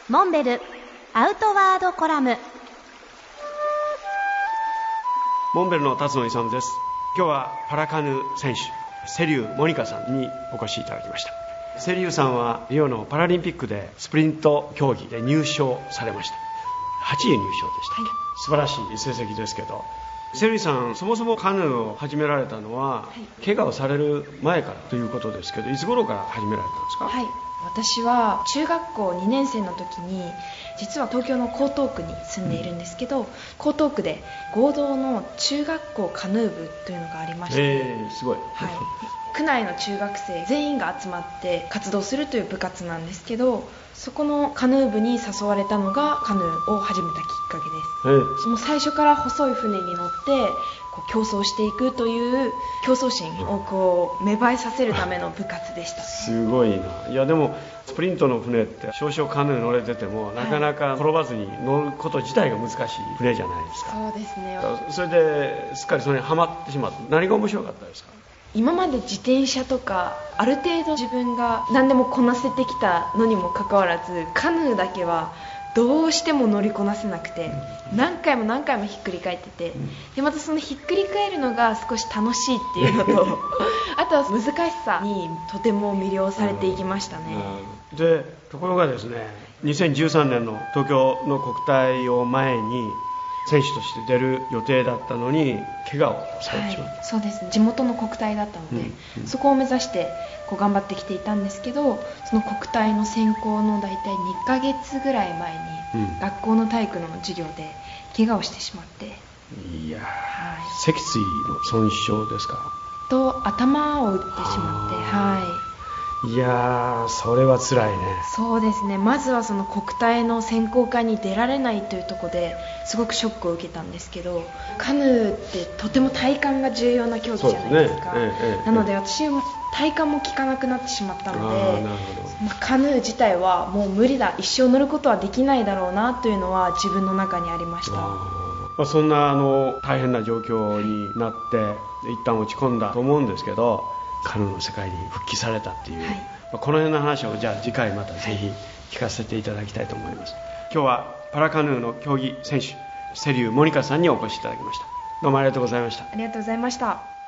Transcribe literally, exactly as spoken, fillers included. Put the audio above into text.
モンベルアウトワードコラム。 モンベルの辰野勇です。今日はパラカヌー選手瀬立モニカさんにお越しいただきました。瀬立さんはリオのパラリンピックでスプリント競技で入賞されました。はちい入賞でしたっけ、はい、素晴らしい成績ですけど、瀬立さんそもそもカヌーを始められたのは、はい、怪我をされる前からということですけど、いつ頃から始められたんですか？ はい、私は中学校にねん生の時に実は東京の江東区に住んでいるんですけど、うん、江東区で合同の中学校カヌー部というのがありまして、 えー、すごい、 はい、区内の中学生全員が集まって活動するという部活なんですけど、そこのカヌー部に誘われたのがカヌーを始めたきっかけです。えー、その最初から細い船に乗ってこう競争していくという競争心をこう芽生えさせるための部活でした。 すごいな。いやでもスプリントの船って少々カヌー乗れててもなかなか転ばずに乗ること自体が難しい船じゃないですか。 そうですね。 それですっかりそれにはまってしまって、何が面白かったですか？ 今まで自転車とかある程度自分が何でもこなせてきたのにもかかわらず、カヌーだけはどうしても乗りこなせなくて、何回も何回もひっくり返ってて、でまたそのひっくり返るのが少し楽しいっていうのとあとは難しさにとても魅了されていきましたね。 でところがですね、にせんじゅうさんねんの東京の国体を前に選手として出る予定だったのに怪我をされてしまった、はい、 そうですね。地元の国体だったので、うんうん、そこを目指してこう頑張ってきていたんですけど、その国体の選考の大体にかげつぐらい前に、うん、学校の体育の授業で怪我をしてしまって、 いや、はい、脊椎の損傷ですか？ と頭を打ってしまって、はいいやーそれは辛いね。 そうですね。まずはその国体の選考会に出られないというところですごくショックを受けたんですけど、カヌーってとても体幹が重要な競技じゃないですか。そうですね。ええ、なので私は体幹も効かなくなってしまったので、なるほど、まあ、カヌー自体はもう無理だ、一生乗ることはできないだろうなというのは自分の中にありました。 まあ、そんなあの大変な状況になって一旦落ち込んだと思うんですけど、カヌーの世界に復帰されたっていう、はい、まあ、この辺の話をじゃあ次回またぜひ聞かせていただきたいと思います。今日はパラカヌーの競技選手瀬立モニカさんにお越しいただきました。どうもありがとうございました。 ありがとうございました。